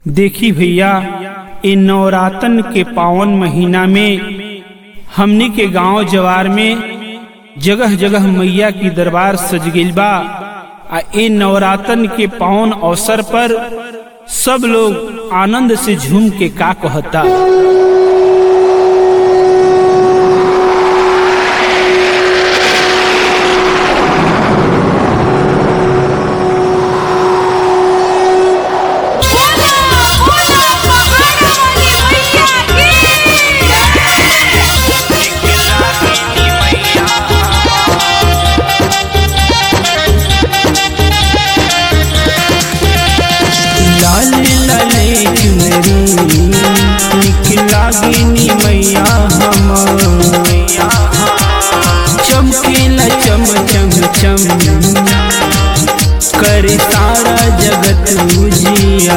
देखी भैया, इन नवरातन के पावन महीना में हमनी के गांव जवार में जगह जगह मैया की दरबार सज गइल बा। इन नवरातन के पावन अवसर पर सब लोग आनंद से झूम के का कहता। लाले लाले चुनरी निकला गिनी मैया मैया चमकेला चम चम चम करे सारा जगत उजिया।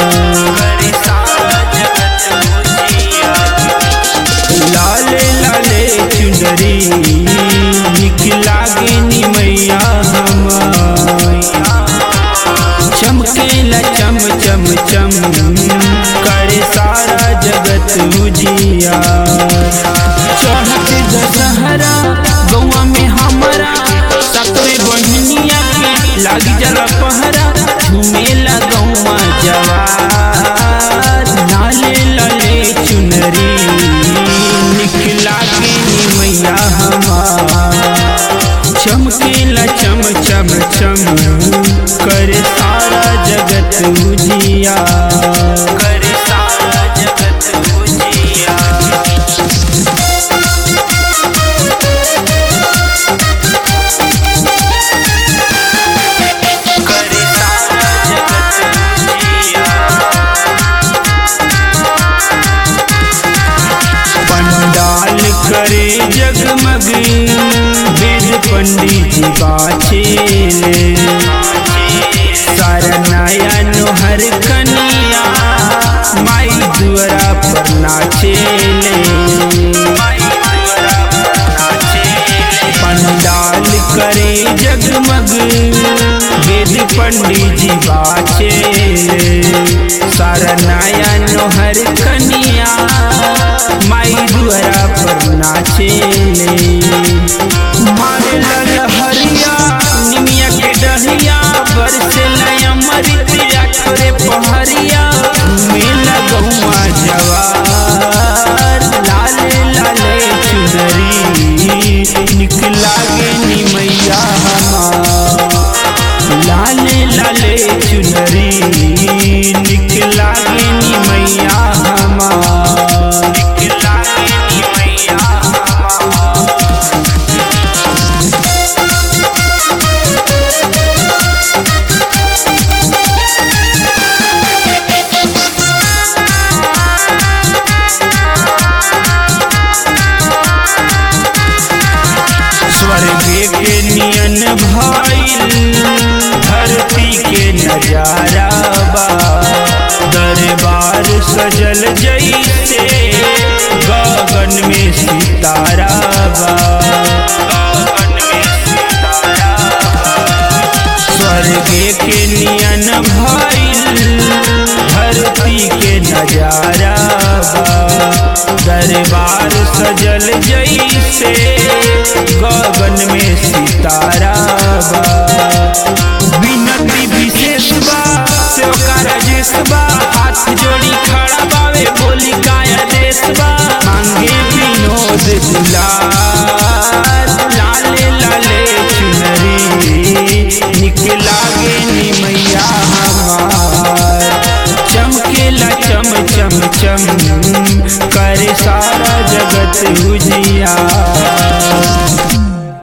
लाले लाले चुनरी निकला गिनी मैया चमकेला चम चम चम करे सारा जगत उजिया। चढ़त दशहरा गौआ में हमारा सकरे बहनिया के लागी जला पहरा झूमेला गौआ जवार। लाले लाले चुनरी निकला के मैया चमकेला चम चम चम करे सारा जगत उजिया। करे सारा जगत उजिया। करे सारा जगत उजिया। पंडाल करे जगमग वेद पंडित जी बाचेले सारा नया नोहर कनिया माई दुआरा पर नाचेले। पंडाल करे जगमग वेद पंडित जी बाचेले सारा नया नोहर कनिया माई दुआरा पर नाचेले। मारे लहरिया निमिया के डहिया बरसे अमृतिया छोरे पहरिया मेला गौआ जवार। लाले लाले चुनरी निकला गे मैया लाले लाले चुनरी निकला गे मैया निकला गे मैया। स्वर्ग के नियन भइल धरती के नजारा बा। दरबार सजल जैसे गगन में सितारा बा। स्वर्ग के नियन भइल धरती के नजारा बा। दरबार सजल जैसे गगन में सितारा बा। विनती विशेष बा सेवका राजेश बा हाथ जोड़ी खड़ा बावे बोली काया देश बा मांगे विनोद दुलार। लाले लाले चुनरी निकला गे मैया चमकेला चम चम चम करे सारा जगत उजिया।